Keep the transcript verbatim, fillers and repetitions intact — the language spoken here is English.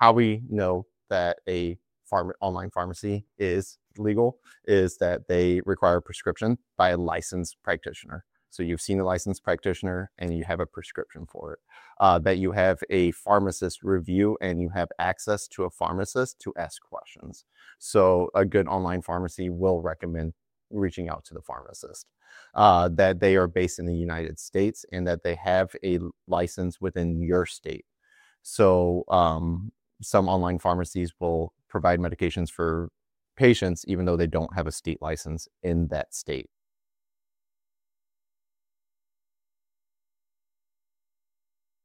how we know that a pharma online pharmacy is legal is that they require a prescription by a licensed practitioner. So you've seen a licensed practitioner and you have a prescription for it. Uh, that you have a pharmacist review and you have access to a pharmacist to ask questions. So a good online pharmacy will recommend reaching out to the pharmacist. Uh, that they are based in the United States and that they have a license within your state. So um, some online pharmacies will provide medications for patients even though they don't have a state license in that state.